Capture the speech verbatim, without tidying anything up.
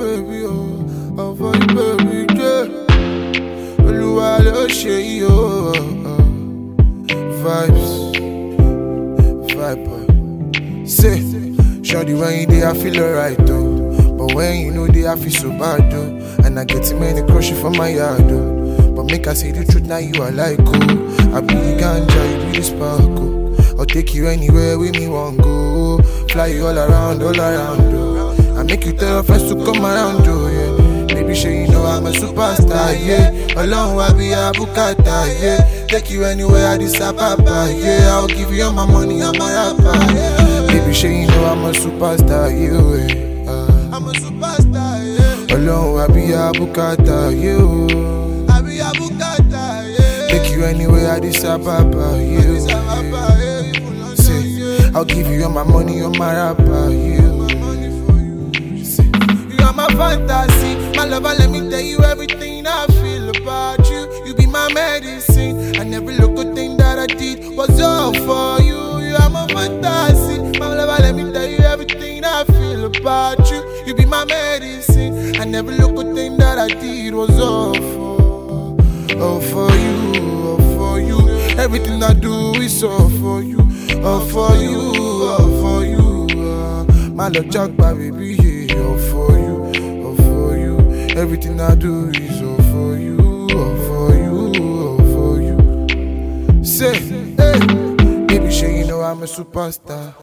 baby, oh, all for you, baby, yeah. Oluwa lo ṣe yìí, oh, oh. Vibes, vibe, say, shawty when you there, I feel alright, though. But when you know they, I feel so bad, though. And I get too many crushes from my yard, though. But make I say the truth, now you are like, oh. I be the ganja, you be the sparkle. I'll take you anywhere with me, one go. Fly you all around, all around, though. I make you tell your friends to come around, though, yeah. Baby, sure you know I'm a superstar, yeah. Alone, I be a bukata, yeah. Take you anywhere, I disappear, yeah. I'll give you all my money, I'm a rapper, yeah. Baby, sure you know I'm a superstar, yeah. Uh, I'm a superstar, yeah. Alone, I be a bukata, yeah. I be a bukata, yeah. Take you anywhere, I disappear, yeah. Say, I'll give you all my money, all my rapper, yeah. My fantasy, my lover, let me tell you everything I feel about you. You be my medicine, and every little thing that I did was all for you. You are my fantasy, my lover, let me tell you everything I feel about you. You be my medicine, and every little thing that I did was all for, all for you, all for you. Everything I do is all for you, all for you, all for you. Uh, my love, Jack, baby, yeah, all for you. Everything I do is all for you, all for you, all for you. Say, hey, baby, sure you know I'm a superstar.